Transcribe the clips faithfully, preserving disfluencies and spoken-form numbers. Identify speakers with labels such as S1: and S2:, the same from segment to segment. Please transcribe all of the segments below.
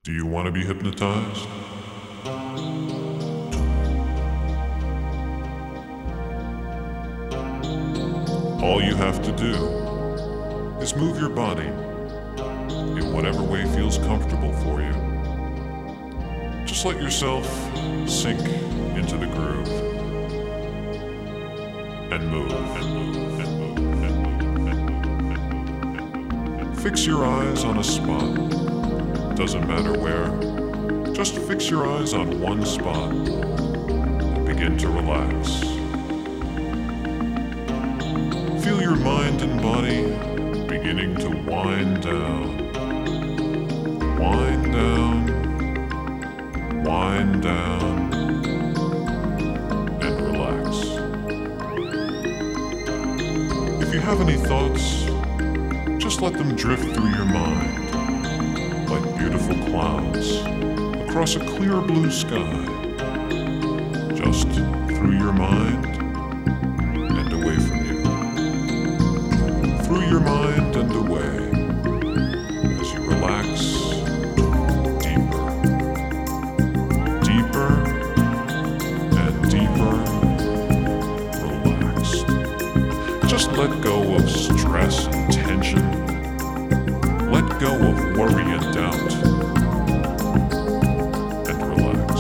S1: Do you want to be hypnotized? All you have to do is move your body in whatever way feels comfortable for you. Just let yourself sink into the groove and move and move and move and move and move and move. Fix your eyes on a spot. Doesn't matter where. Just fix your eyes on one spot and begin to relax. Feel your mind and body beginning to wind down. Wind down. Wind down. And relax. If you have any thoughts, just let them drift through your mind like beautiful clouds across a clear blue sky, just through your mind and away from you. Through your mind and away as you relax deeper, deeper and deeper relaxed. Just let go of stress and tension. Let go of worry and doubt, and relax.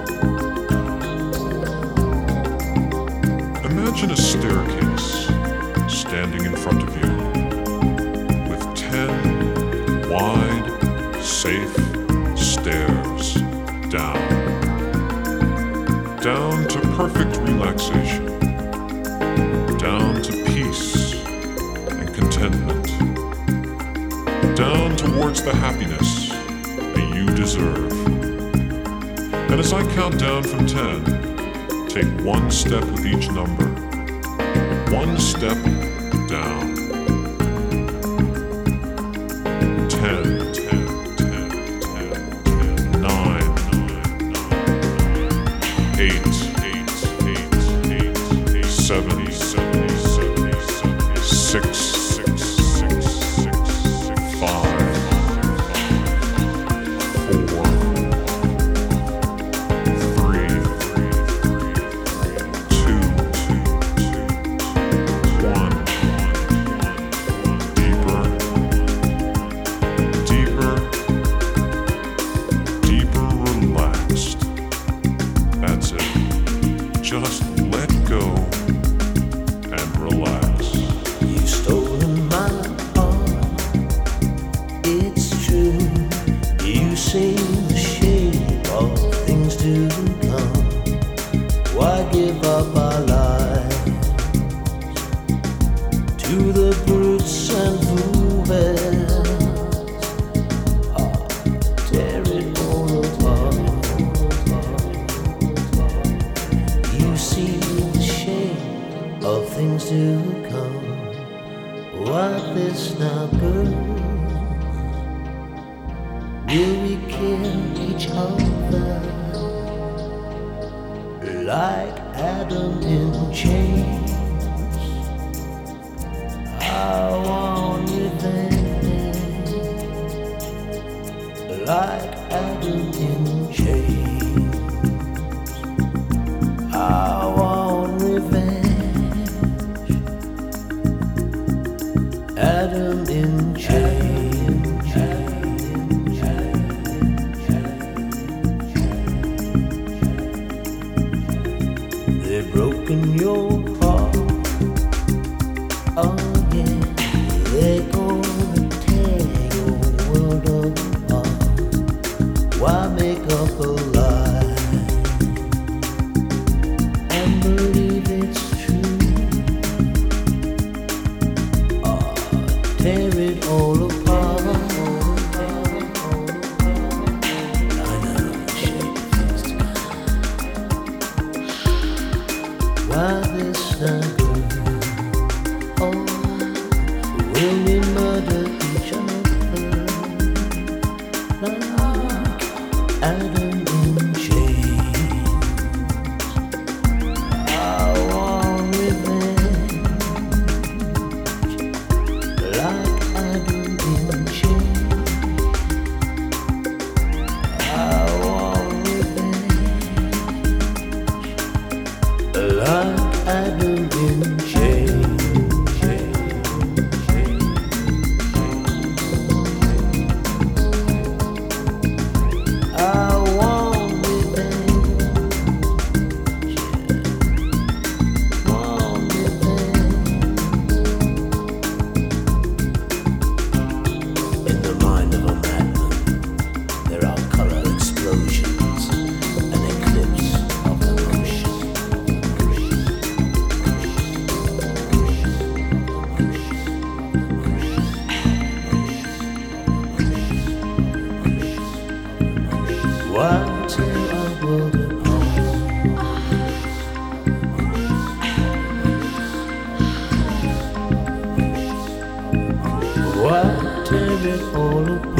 S1: Imagine a staircase standing in front of you with ten wide, safe stairs down. Down to perfect relaxation. Down to peace and contentment. Down towards the happiness that you deserve. And as I count down from ten, take one step with each number. One step down. Ten, ten, ten, ten, ten. Nine, nine, nine. Eight, eight, eight, eight, eight. Seven, seven, seven, seven. Six. Just let go and relax.
S2: You've stolen my heart, it's true. You see the shape of things to come. Why give up our lives to the brutes and fools? Oh, tear it all apart. See the shape of things to come. What this now, girl? Will we kill each other like Adam in chains? I want revenge like Adam in chains. I want revenge, Adam in chains. They've broken your heart again. They're gonna tear your world apart. Why make up a lie? Believe it's true. Oh, tear it all apart. I know the shape of things to come. Why this not good? Oh, will we murder each other like Adam in chains? Like I do in chains. Why tear our world apart? Why tear it all apart?